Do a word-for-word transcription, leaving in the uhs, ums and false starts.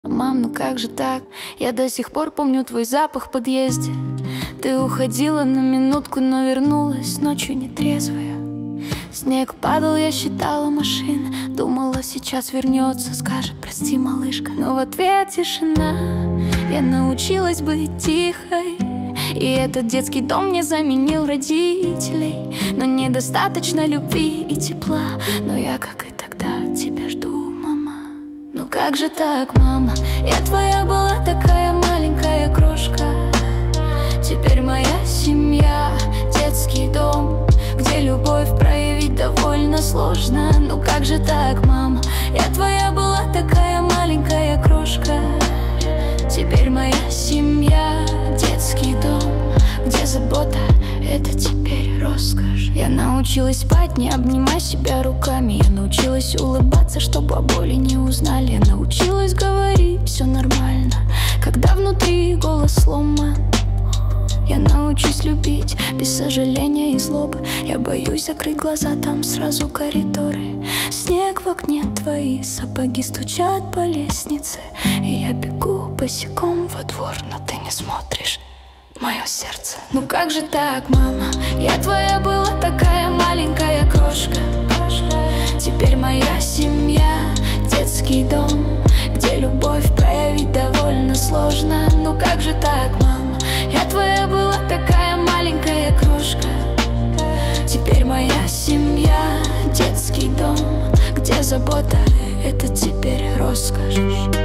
Мам, ну как же так? Я до сих пор помню твой запах в подъезде. Ты уходила на минутку, но вернулась ночью нетрезвая. Снег падал, я считала машин, думала, сейчас вернется, скажет: прости, малышка. Но в ответ тишина. Я научилась быть тихой, и этот детский дом мне заменил родителей. Но недостаточно любви и тепла, но я, как и тогда, тебя жду, мама. Ну как же так, мама? Я твоя была такая маленькая крошка. Теперь моя семья, детский дом, где любовь проявить довольно сложно. Ну как же так, мама? Я твоя была такая маленькая крошка. Теперь моя семья, детский дом, где забота — это теперь роскошь. Я научилась спать, не обнимая себя руками. Я научилась улыбаться, чтобы о боли не узнали. Я научилась говорить: все нормально, когда внутри голос сломан. Я научусь любить без сожаления и злобы. Я боюсь закрыть глаза, там сразу коридоры. Снег в окне, твои сапоги стучат по лестнице, и я бегу босиком во двор, но ты не смотришь в мое сердце. Ну как же так, мама? Я твоя была такая маленькая крошка. Теперь моя семья, детский дом, где любовь проявить довольно сложно. Ну как же так, мама? Я твоя была такая маленькая крошка. Теперь моя семья, детский дом, где забота — это теперь роскошь.